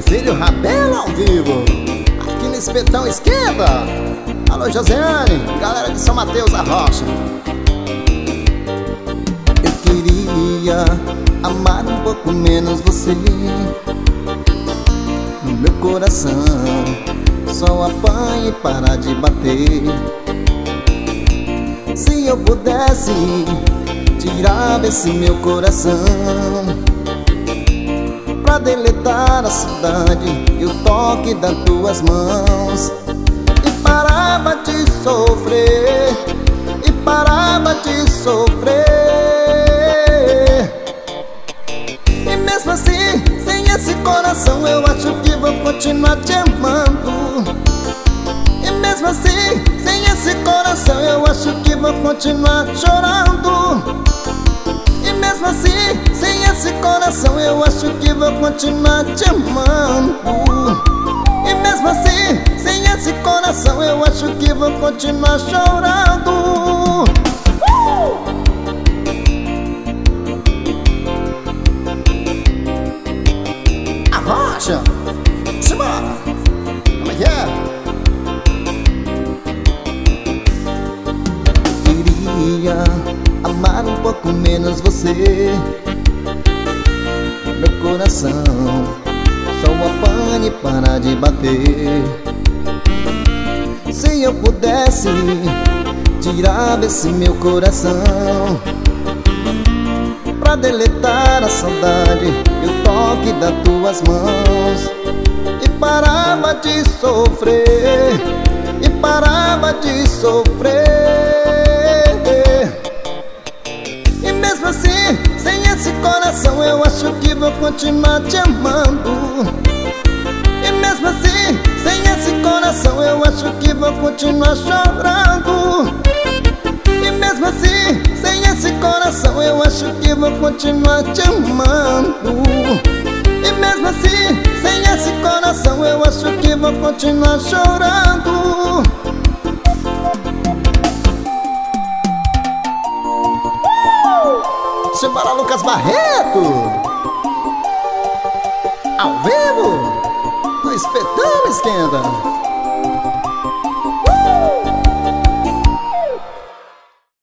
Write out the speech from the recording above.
Filho Rabelo ao vivo, aqui no Espetão Esquenta. Alô Josiane, galera de São Mateus da Rocha. Eu queria amar um pouco menos você. No meu coração só apanha e para de bater. Se eu pudesse tirar desse meu coração, pra deletar a saudade e o toque das tuas mãos, e parava de sofrer, e parava de sofrer. E mesmo assim, sem esse coração, eu acho que vou continuar te amando. E mesmo assim, sem esse coração, eu acho que vou continuar chorando. E mesmo assim, sem esse coração, eu acho que vou continuar te amando. E mesmo assim, sem esse coração, eu acho que vou continuar chorando. Arrocha! Simbora! Como é que é? Queria amar um pouco menos você. Meu coração só apanha e para de bater. Se eu pudesse tirar desse meu coração, pra deletar a saudade e o toque das tuas mãos, e parava de sofrer, e parava de sofrer. E mesmo assim, sem esse coração, eu acho que vou continuar te amando. E mesmo assim, sem esse coração, eu acho que vou continuar chorando. E mesmo assim, sem esse coração, eu acho que vou continuar te amando. E mesmo assim, sem esse coração, eu acho que vou continuar chorando. Simbora, Lucas Barreto, ao vivo, no Espetão Esquenta.